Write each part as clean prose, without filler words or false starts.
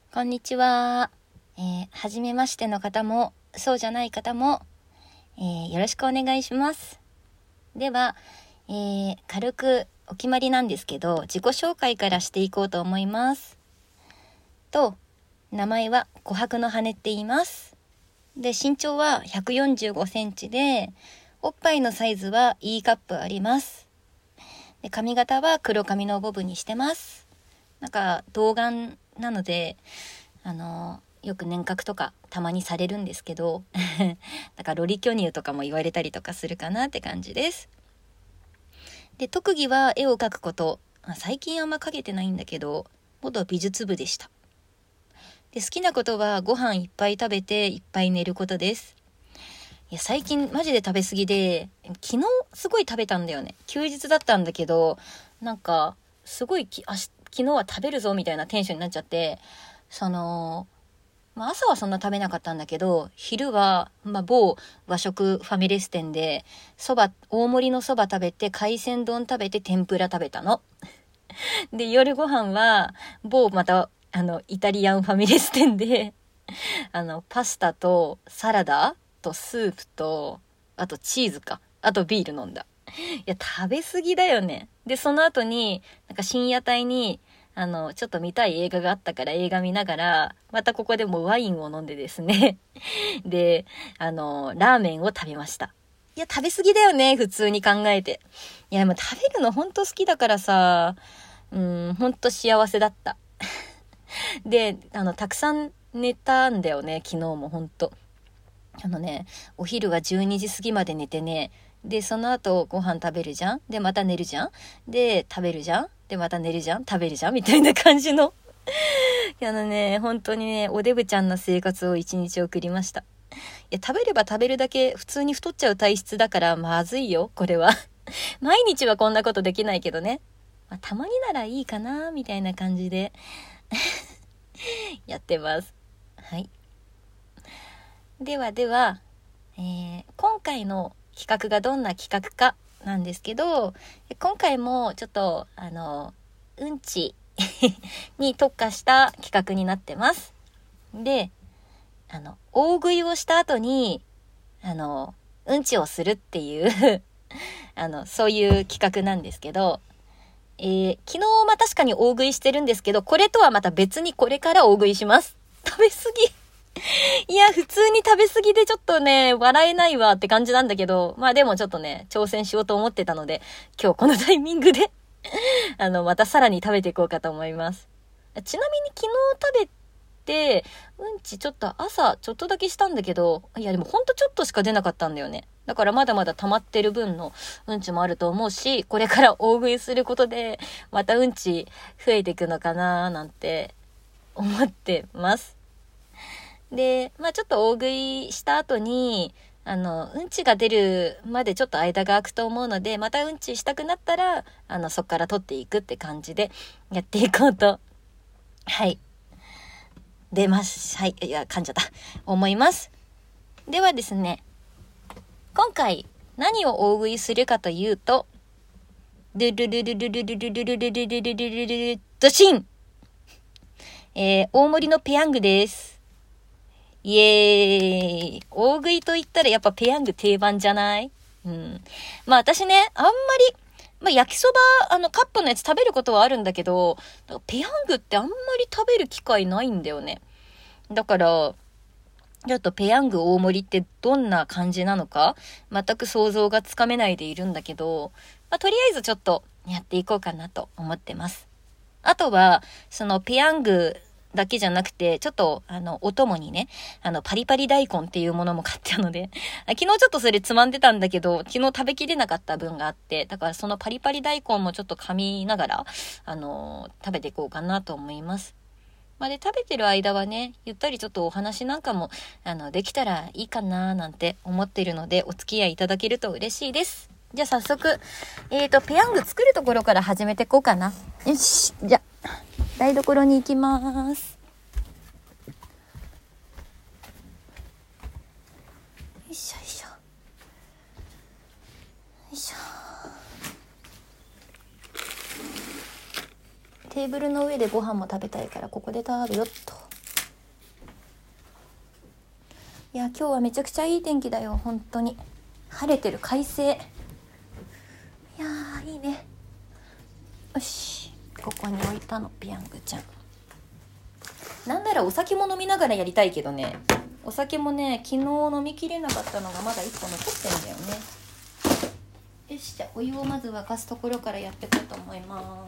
こんにちは。初めましての方も、そうじゃない方も、よろしくお願いします。では、軽くお決まりなんですけど、自己紹介からしていこうと思います。名前は琥珀の羽って言います。で、身長は145センチで、おっぱいのサイズは E カップあります。で、髪型は黒髪のボブにしてます。なんか、童顔なので、よく年賀とかたまにされるんですけどだからロリ巨乳とかも言われたりとかするかなって感じです。で、特技は絵を描くこと。最近あんま描けてないんだけど、元美術部でした。で、好きなことはご飯いっぱい食べていっぱい寝ることです。いや、最近マジで食べ過ぎで、昨日すごい食べたんだよね。休日だったんだけど、なんかすごい昨日は食べるぞみたいなテンションになっちゃって、朝はそんな食べなかったんだけど、昼は、某和食ファミレス店で、大盛りのそば食べて、海鮮丼食べて、天ぷら食べたの。で、夜ご飯は、イタリアンファミレス店で、パスタとサラダとスープと、あとチーズか。あとビール飲んだ。いや、食べ過ぎだよね。で、その後に、深夜帯に、ちょっと見たい映画があったから映画見ながら、またここでもワインを飲んでですね。で、ラーメンを食べました。いや、食べ過ぎだよね、普通に考えて。いや、もう食べるのほんと好きだからさ、ほんと幸せだった。で、たくさん寝たんだよね、昨日もほんと。お昼は12時過ぎまで寝てね、で、その後ご飯食べるじゃん。で、また寝るじゃん。で、食べるじゃん。で、また寝るじゃん。食べるじゃん。みたいな感じの。本当にね、おデブちゃんな生活を一日送りました。いや、食べれば食べるだけ普通に太っちゃう体質だからまずいよ、これは。毎日はこんなことできないけどね。たまにならいいかな、みたいな感じでやってます。はい。では、今回の企画がどんな企画かなんですけど、今回もちょっとうんちに特化した企画になってます。で、大食いをした後にうんちをするっていうそういう企画なんですけど、昨日確かに大食いしてるんですけど、これとはまた別にこれから大食いします。食べ過ぎいや、普通に食べ過ぎでちょっとね、笑えないわって感じなんだけど、でもちょっとね、挑戦しようと思ってたので、今日このタイミングでまたさらに食べていこうかと思います。ちなみに昨日食べて、うんちちょっと朝ちょっとだけしたんだけど、いやでもほんとちょっとしか出なかったんだよね。だからまだまだ溜まってる分のうんちもあると思うし、これから大食いすることで、またうんち増えていくのかななんて思ってます。で、ちょっと大食いした後に、うんちが出るまでちょっと間が空くと思うので、またうんちしたくなったら、そっから取っていくって感じでやっていこうと、はい。出ます。はい。いや、噛んじゃった。思います。ではですね、今回何を大食いするかというと、ルルルルルルルルルルルルルルルルルルドシン大盛りのペヤングです。イエーイ。大食いと言ったらやっぱペヤング定番じゃない？私ね、あんまり、焼きそば、カップのやつ食べることはあるんだけど、ペヤングってあんまり食べる機会ないんだよね。だから、ちょっとペヤング大盛りってどんな感じなのか、全く想像がつかめないでいるんだけど、とりあえずちょっとやっていこうかなと思ってます。あとは、そのペヤングだけじゃなくて、ちょっと、お供にね、パリパリ大根っていうものも買ったので、昨日ちょっとそれつまんでたんだけど、昨日食べきれなかった分があって、だからそのパリパリ大根もちょっと噛みながら、食べていこうかなと思います。で、食べてる間はね、ゆったりちょっとお話なんかも、できたらいいかななんて思ってるので、お付き合いいただけると嬉しいです。じゃあ早速、ペヤング作るところから始めていこうかな。よし、じゃあ、台所に行きます。よいしょよいしょ。よいしょ。テーブルの上でご飯も食べたいから、ここで食べよっと。 いや今日はめちゃくちゃいい天気だよ。本当に晴れてる、快晴。いやーいいね。よし、ここに置いたの、ペヤングちゃん。なんならお酒も飲みながらやりたいけどね。お酒もね、昨日飲みきれなかったのがまだ1個残ってんだよね。よし、じゃあお湯をまず沸かすところからやっていこうと思います。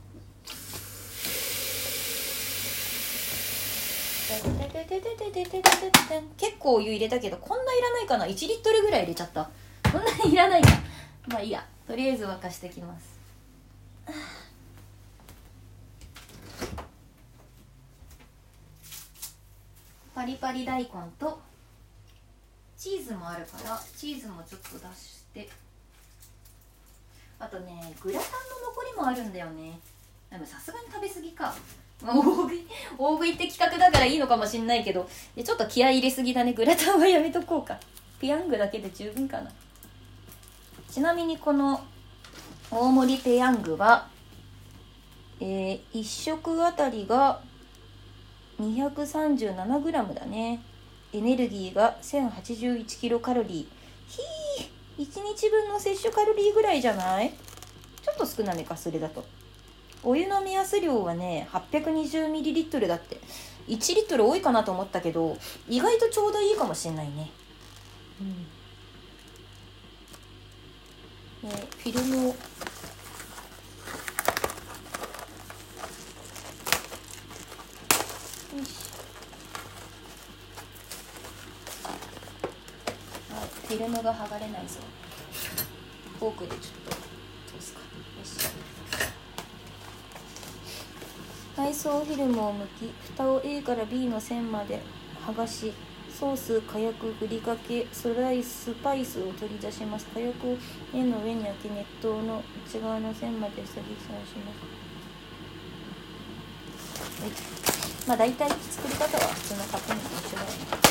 結構お湯入れたけど、こんないらないかな。1リットルぐらい入れちゃった。こんなにいらないか。まあいいや、とりあえず沸かしてきます。パリパリ大根とチーズもあるから、チーズもちょっと出して、あとねグラタンの残りもあるんだよね。でもさすがに食べ過ぎか。大食いって企画だからいいのかもしんないけど、ちょっと気合い入れすぎだね。グラタンはやめとこうか。ペヤングだけで十分かな。ちなみにこの大盛りペヤングは、1食あたりが 237g だね。エネルギーが 1081 キロカロリー。1日分の摂取カロリーぐらいじゃない？ちょっと少なめか、それだと。お湯の目安量はね 820ml だって。1リットル多いかなと思ったけど、意外とちょうどいいかもしれないね。フィルムをフィルムが剥がれないぞ。フォークでちょっと通すか。よし。内装フィルムを剥き、蓋を A から B の線まで剥がし、ソース、火薬、ふりかけ、スパイスを取り出します。火薬を円の上に開け、熱湯の内側の線まで下げさします。はい。まあ大体作り方は普通のカップ麺と一緒だよね。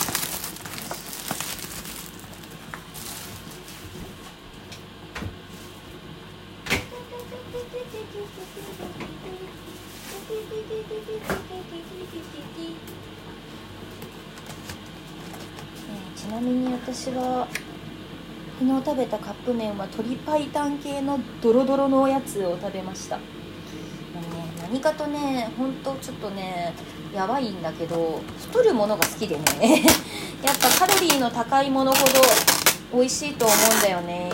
ちなみに私は昨日食べたカップ麺は鶏白湯系のドロドロのおやつを食べました。何かとね、ほんとちょっとねやばいんだけど、太るものが好きでねやっぱカロリーの高いものほど美味しいと思うんだよね。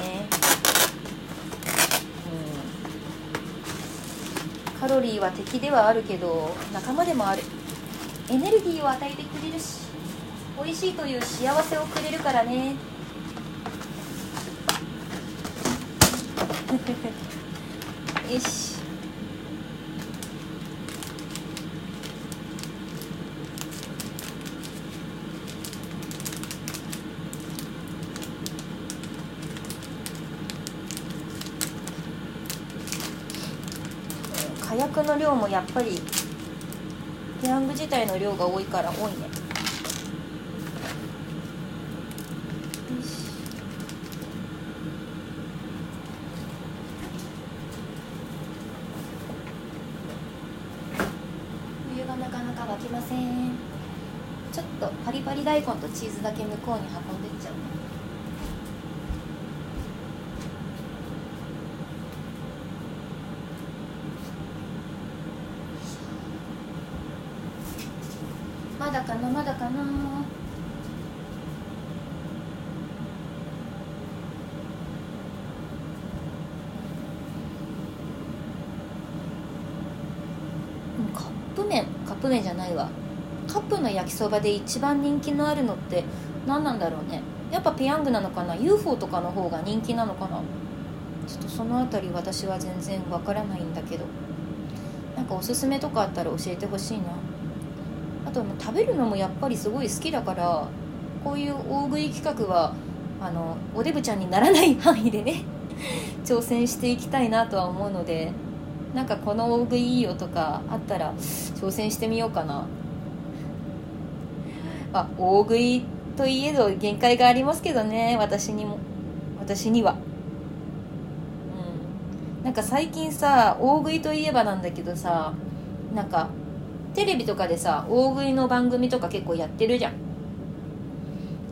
カロリーは敵ではあるけど仲間でもある。エネルギーを与えてくれるし、美味しいという幸せをくれるからねよし。火薬の量もやっぱりペヤング自体の量が多いから多いね。お湯がなかなか沸きません。ちょっとパリパリ大根とチーズだけ向こうに運んでっちゃうね。まだかなまだかな。カップ麺じゃないわ。カップの焼きそばで一番人気のあるのって何なんだろうね。やっぱペヤングなのかな、 UFO とかの方が人気なのかな。ちょっとそのあたり私は全然わからないんだけど、なんかおすすめとかあったら教えてほしいな。あと食べるのもやっぱりすごい好きだから、こういう大食い企画はおデブちゃんにならない範囲でね挑戦していきたいなとは思うので、なんかこの大食いいいよとかあったら挑戦してみようかな。大食いといえど限界がありますけどね、私には。なんか最近さ、大食いといえばなんだけどさ、なんかテレビとかでさ大食いの番組とか結構やってるじゃん。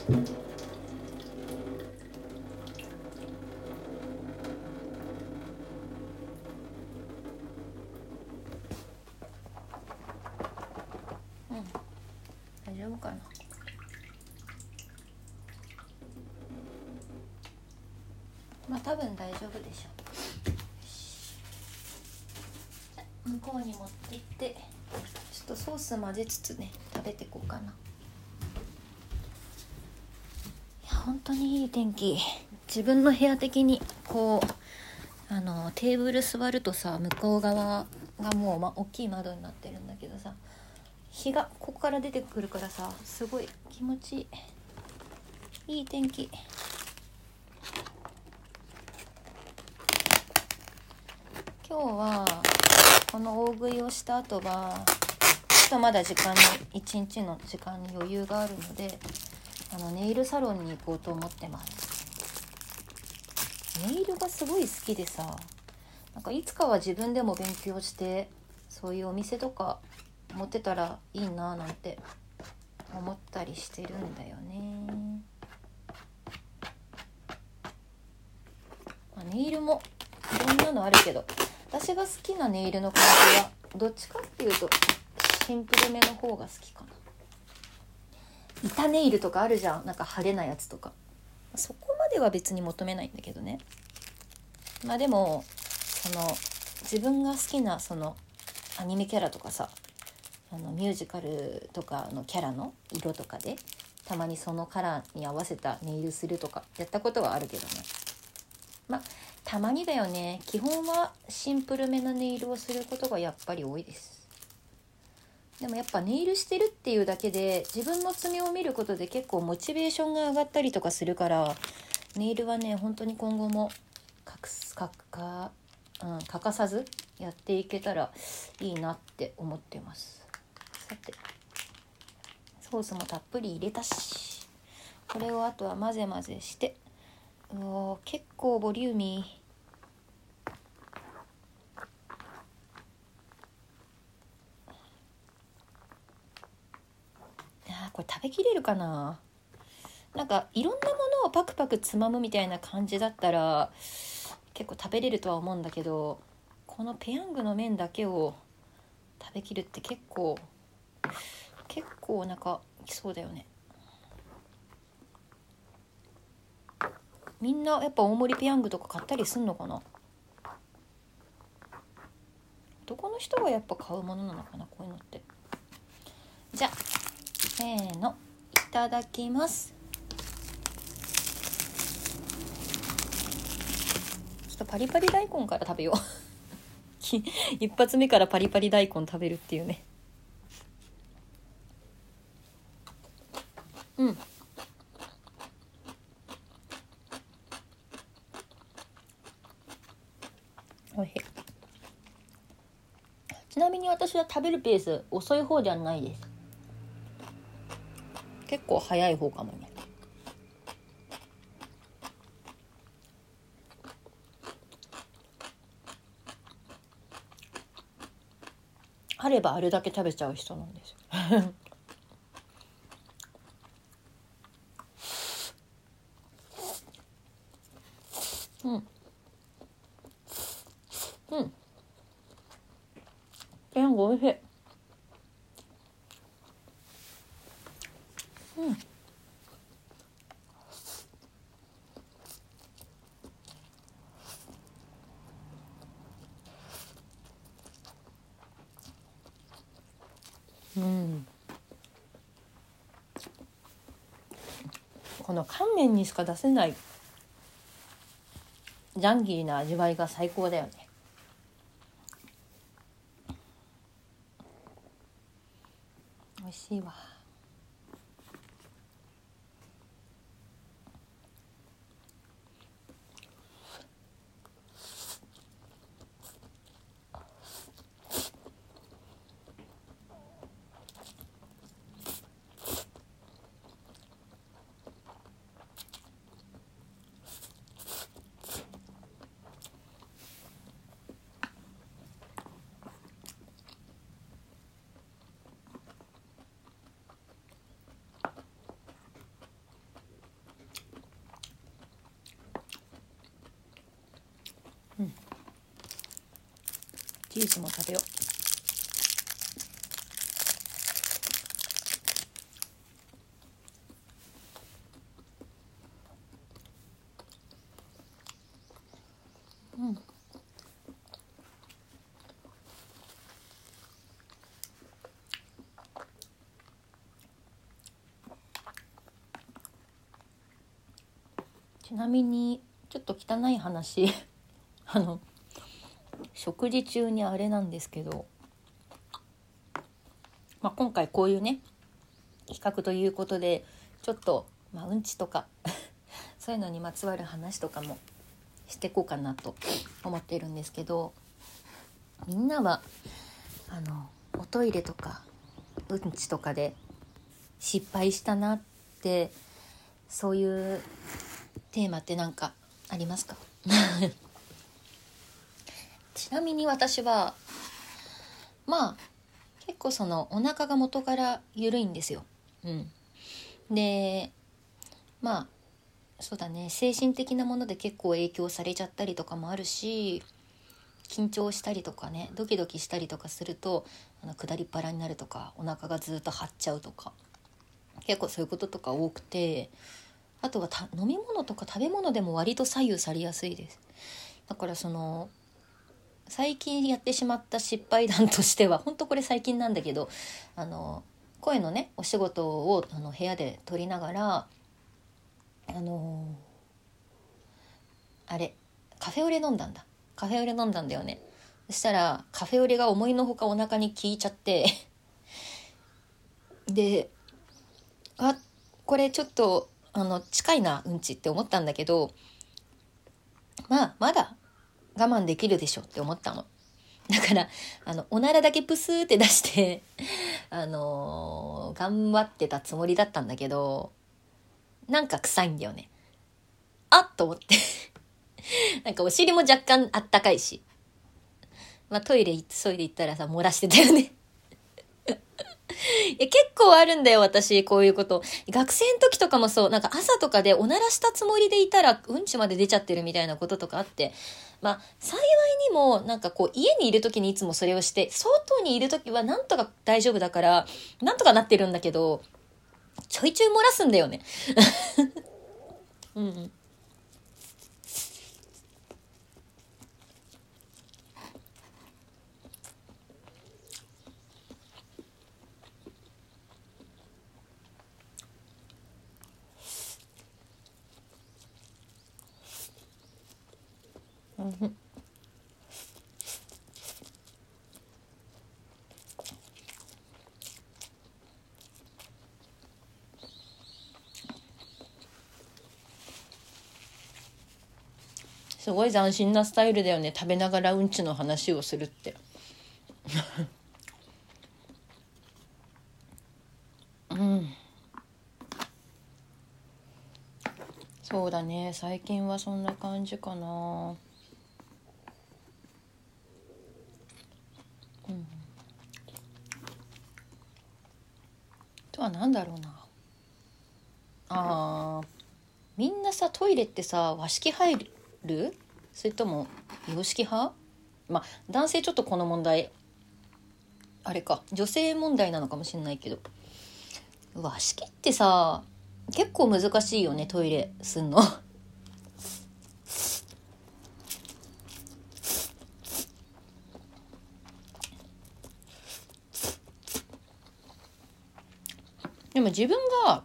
大丈夫かな。まあ多分大丈夫でしょう。向こうに持って行ってちょっとソース混ぜつつね食べていこうかな。いや本当にいい天気。自分の部屋的にこうテーブル座るとさ、向こう側がもう、大きい窓になってるんだけどさ、日がここから出てくるからさ、すごい気持ちいい。いい天気。今日はこの大食いをした後はちょっとまだ一日の時間に余裕があるので、ネイルサロンに行こうと思ってます。ネイルがすごい好きでさ、なんかいつかは自分でも勉強してそういうお店とか持ってたらいいななんて思ったりしてるんだよね。ネイルもいろんなのあるけど、私が好きなネイルの感じはどっちかっていうとシンプルめの方が好きかな。板ネイルとかあるじゃん、なんか派手なやつとか。そこまでは別に求めないんだけどね。まあでも自分が好きなアニメキャラとかさ、ミュージカルとかのキャラの色とかでたまにそのカラーに合わせたネイルするとかやったことはあるけどね。まあたまにだよね。基本はシンプルめなネイルをすることがやっぱり多いです。でもやっぱネイルしてるっていうだけで自分の爪を見ることで結構モチベーションが上がったりとかするから、ネイルはね本当に今後も欠かさずやっていけたらいいなって思ってます。さてソースもたっぷり入れたし、これをあとは混ぜ混ぜして、結構ボリューミー。これ食べきれるかな。なんかいろんなものをパクパクつまむみたいな感じだったら結構食べれるとは思うんだけど、このペヤングの麺だけを食べきるって結構お腹きそうだよね。みんなやっぱ大盛りペヤングとか買ったりすんのかな。男の人がやっぱ買うものなのかな、こういうのって。じゃあせーの、いただきます。ちょっとパリパリ大根から食べよう一発目からパリパリ大根食べるっていうね。おいしい。ちなみに私は食べるペース遅い方じゃないです。結構早い方かもね。あればあるだけ食べちゃう人なんですよペヤングおいしい。この乾麺にしか出せないジャンギーな味わいが最高だよね。美味しいわ。 リーチも食べよう。ちなみにちょっと汚い話食事中にあれなんですけど、今回こういうね企画ということでちょっと、うんちとかそういうのにまつわる話とかもしていこうかなと思っているんですけど、みんなはおトイレとかうんちとかで失敗したなって、そういうテーマって何かありますか？ちなみに私は結構お腹が元から緩いんですよ。でそうだね、精神的なもので結構影響されちゃったりとかもあるし、緊張したりとかね、ドキドキしたりとかすると下りっ腹になるとか、お腹がずっと張っちゃうとか、結構そういうこととか多くて、あとは飲み物とか食べ物でも割と左右されやすいです。だから最近やってしまった失敗談としては、本当これ最近なんだけど、声のねお仕事を部屋で撮りながらあれカフェオレ飲んだんだよね。そしたらカフェオレが思いのほかお腹に効いちゃってで、これちょっと近いなうんちって思ったんだけど、まだ我慢できるでしょって思ったの。だからおならだけプスーって出して頑張ってたつもりだったんだけど、なんか臭いんだよね。あっと思ってなんかお尻も若干あったかいし、トイレ急いで行ったらさ漏らしてたよね結構あるんだよ私、こういうこと。学生の時とかもそう、なんか朝とかでおならしたつもりでいたらうんちまで出ちゃってるみたいなこととかあって、幸いにもなんか家にいる時にいつもそれをして、外にいる時はなんとか大丈夫だからなんとかなってるんだけど、ちょいちょい漏らすんだよねすごい斬新なスタイルだよね、食べながらうんちの話をするってそうだね、最近はそんな感じかな。あとはなんだろうな。みんなさトイレってさ和式入る？それとも洋式派？男性ちょっとこの問題あれか、女性問題なのかもしれないけど、和式ってさ結構難しいよね、トイレすんのでも自分が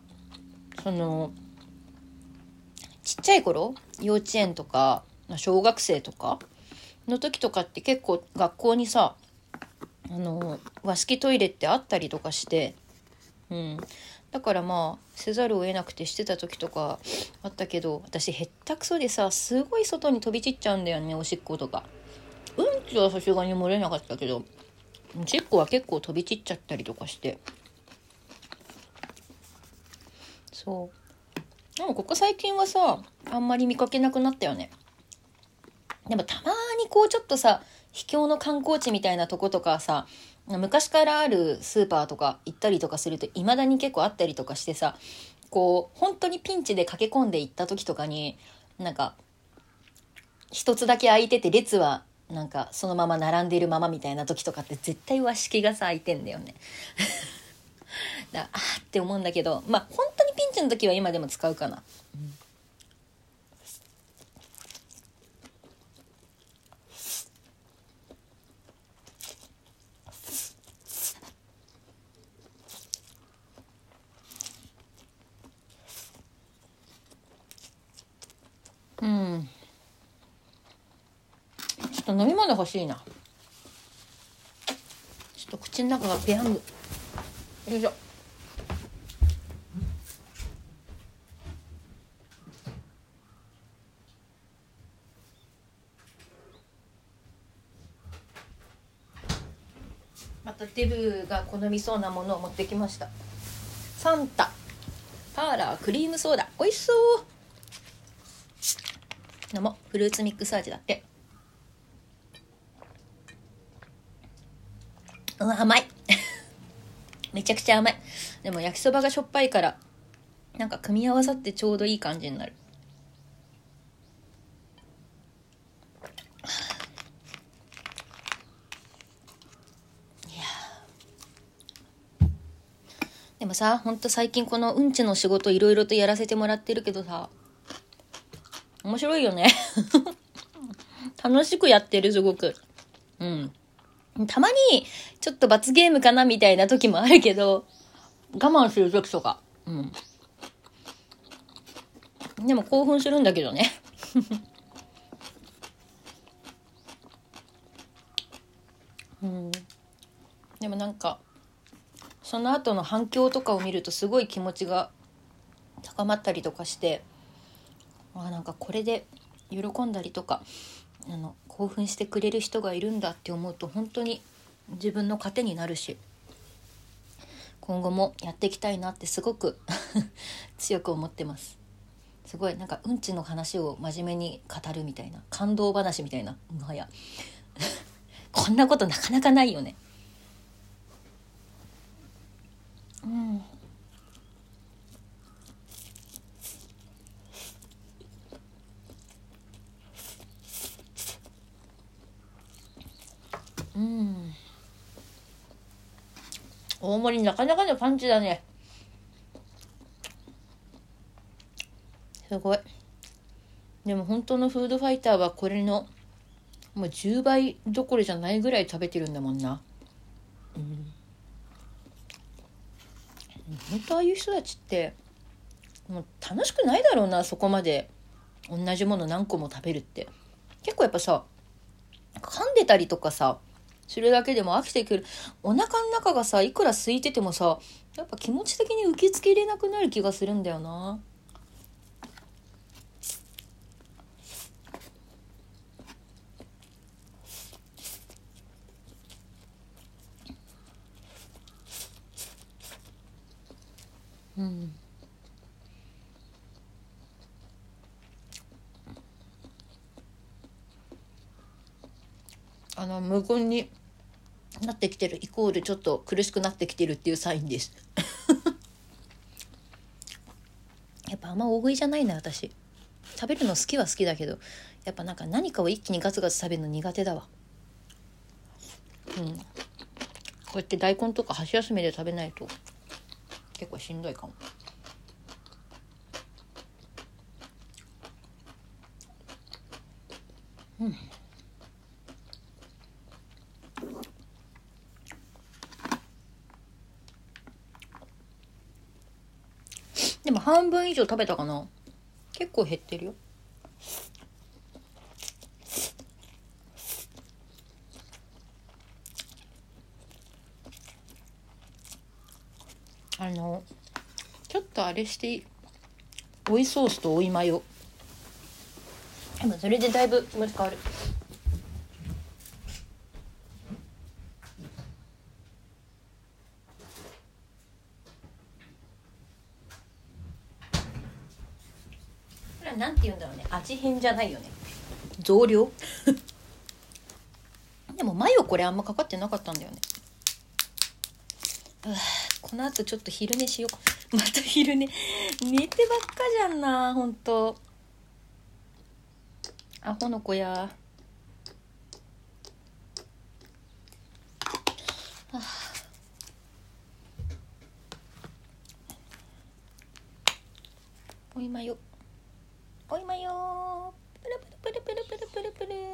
ちっちゃい頃、幼稚園とか小学生とかの時とかって結構学校にさ和式トイレってあったりとかして、だからせざるを得なくてしてた時とかあったけど、私へったくそでさすごい外に飛び散っちゃうんだよね、おしっことか。うんちはさすがに漏れなかったけど、おしっこは結構飛び散っちゃったりとかして、そうでもここ最近はさあんまり見かけなくなったよね。でもたまにちょっとさ秘境の観光地みたいなとことかさ、昔からあるスーパーとか行ったりとかすると未だに結構あったりとかしてさ、本当にピンチで駆け込んで行った時とかになんか一つだけ空いてて列はなんかそのまま並んでいるままみたいな時とかって絶対和式がさ空いてんだよねだあーって思うんだけど、まあ本当にピンチの時は今でも使うかな。うん、ちょっと飲み物欲しいな。ちょっと口の中がペヤング。よいしょ。またデブが好みそうなものを持ってきました。サンタパーラークリームソーダ、美味しそう。のもフルーツミックス味だって。甘いめちゃくちゃ甘い。でも焼きそばがしょっぱいからなんか組み合わさってちょうどいい感じになる。でもさ、ほんと最近このうんちの仕事いろいろとやらせてもらってるけどさ、面白いよね楽しくやってる、すごく。うん。たまにちょっと罰ゲームかなみたいな時もあるけど、我慢する時とか。うん。でも興奮するんだけどねうん。でもなんかその後の反響とかを見るとすごい気持ちが高まったりとかして、なんかこれで喜んだりとか興奮してくれる人がいるんだって思うと本当に自分の糧になるし、今後もやっていきたいなってすごく強く思ってます。すごいなんかうんちの話を真面目に語るみたいな、感動話みたいな、もはやこんなことなかなかないよね。うん、大盛りなかなかのパンチだね。すごい。でも本当のフードファイターはこれのもう10倍どころじゃないぐらい食べてるんだもんな。うん、本当ああいう人たちってもう楽しくないだろうな、そこまで同じもの何個も食べるって。結構やっぱさ、噛んでたりとかさするだけでも飽きてくる。お腹の中がさいくら空いててもさ、やっぱ気持ち的に受け付けれなくなる気がするんだよな。うん。無言になってきてるイコールちょっと苦しくなってきてるっていうサインですやっぱあんま大食いじゃないな、私。食べるの好きは好きだけど、やっぱなんか何かを一気にガツガツ食べるの苦手だわ。うん。こうやって大根とか箸休めで食べないと結構しんどいかも。うん。でも半分以上食べたかな。結構減ってるよ。ちょっとあれして追いソースと追いマヨ。でもそれでだいぶ気持ち変わる。これはなんて言うんだろうね。味変じゃないよね。増量でもマヨこれあんまかかってなかったんだよね。この後ちょっと昼寝しよう。また昼寝。寝てばっかじゃんな、ほんと。アホの子や。 おいまよおいまよプルプルプルプルプルプルプル。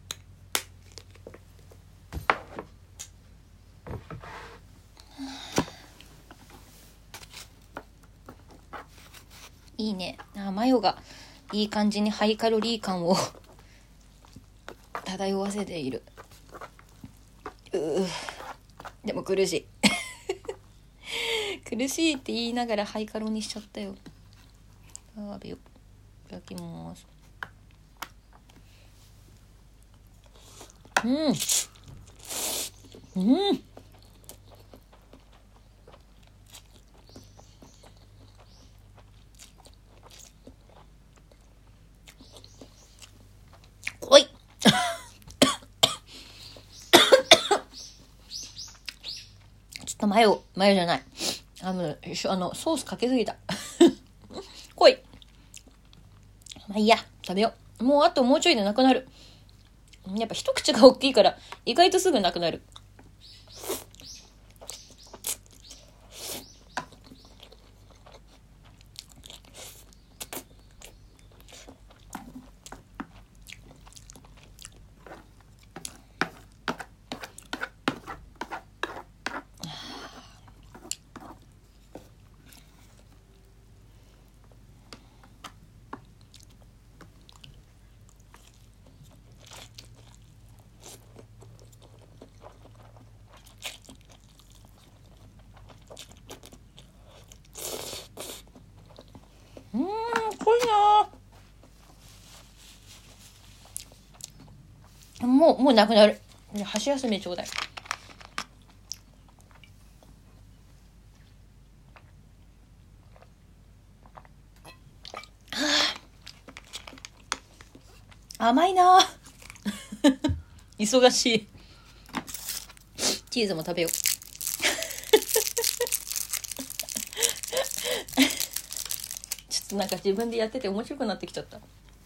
いいね。マヨがいい感じにハイカロリー感を漂わせている。でも苦しい苦しいって言いながらハイカロにしちゃったよ。食べよ。いただきます。濃いちょっとマヨじゃない。ソースかけすぎた濃い。まあいいや、食べよう。もうちょいでなくなる。やっぱ一口が大きいから意外とすぐなくなる。濃いな。もうなくなる。箸休めちょうだい。甘いな忙しい。チーズも食べよう。ちょっとなんか自分でやってて面白くなってきちゃった。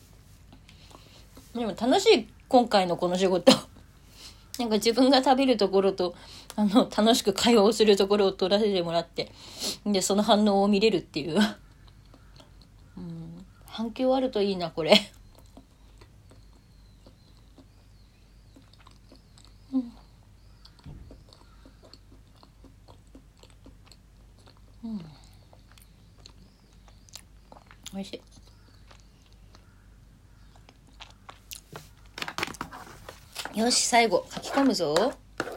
でも楽しい、今回のこの仕事。なんか自分が食べるところと楽しく会話をするところを撮らせてもらって、でその反応を見れるっていう反響あるといいなこれ。美味しい。よし、最後書き込むぞ。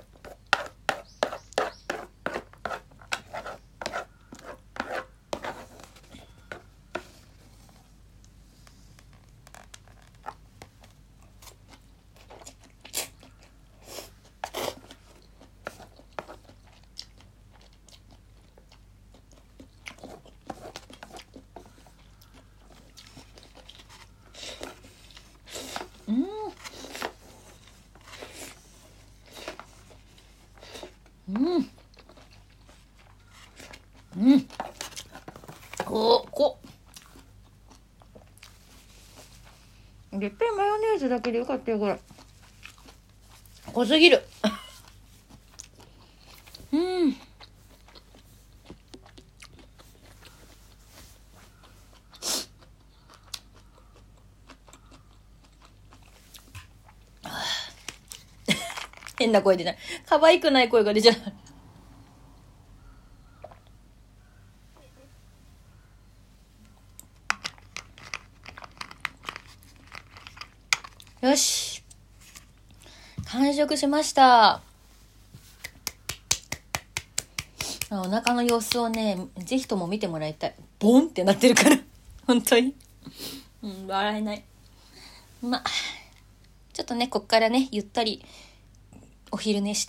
絶対マヨネーズだけでよかったよこれ。濃すぎる変な声出ない。可愛くない声が出ちゃう。よし。完食しました。お腹の様子をね、ぜひとも見てもらいたい。ボンってなってるから。本当に。笑えない。ちょっとね、こっからね、ゆったりお昼寝して、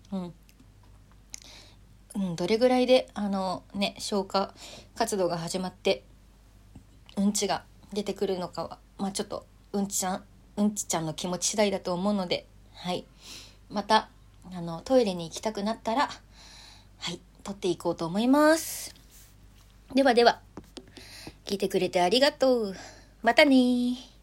どれぐらいで、消化活動が始まって、うんちが出てくるのかは、ちょっと、うんちちゃんの気持ち次第だと思うので、はい。また、トイレに行きたくなったら、はい、撮っていこうと思います。ではでは、聞いてくれてありがとう。またねー。